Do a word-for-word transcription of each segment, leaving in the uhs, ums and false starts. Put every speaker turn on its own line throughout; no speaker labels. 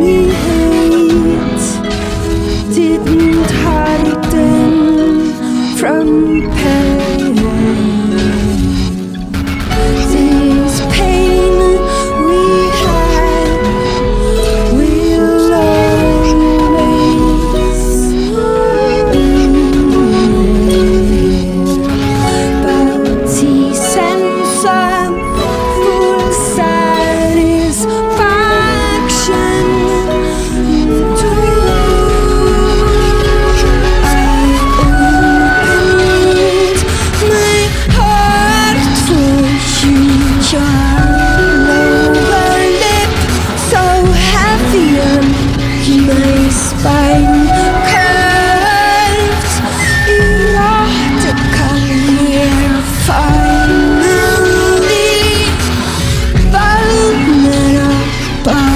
me hate didn't hide them from pain. This pain we had will always be there. But the sense of full satisfaction, the door I opened my heart for you. Your lower lip so heavy on my spine, curved erotically. We're finally vulnerable.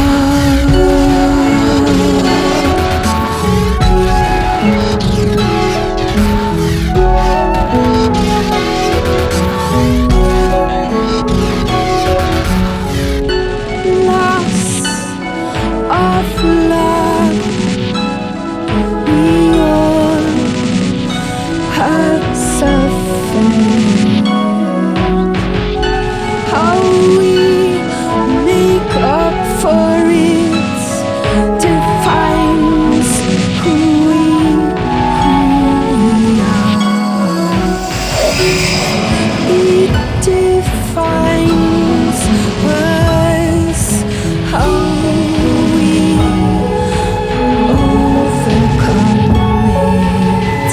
Loss of love, we all have suffered. How we make up for it defines who we, who we are. It defines us, how we overcome it.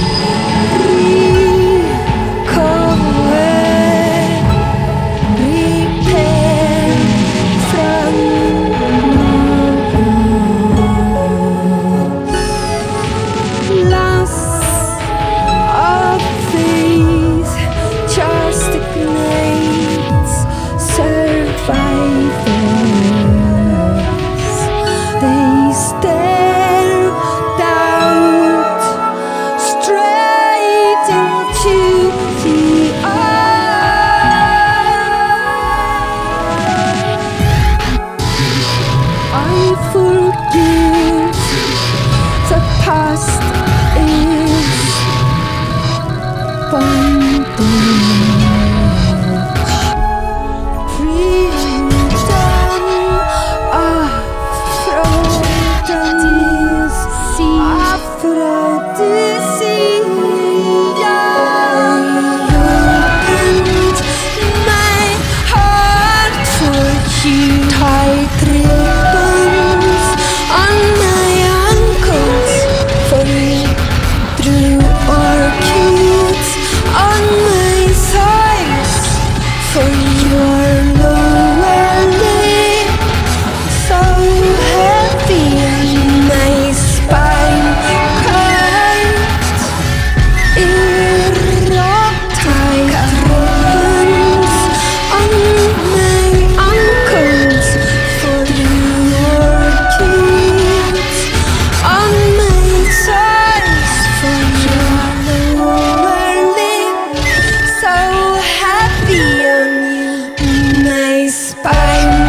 Recover, repair from loss of faith just ignites survivors. They stare doubt straight into the eye. I forgive, the past is bondage. Freedom, Aphrodisia, Aphrodisia. I opened my heart for you. Tight ribbons on my ankles for you. Drew orchids on my thighs for your lower lip, so heavy on my spine, curved erotic ribbons on my ankles for your orchids on my thighs for your lower lip, so heavy on you, my spine.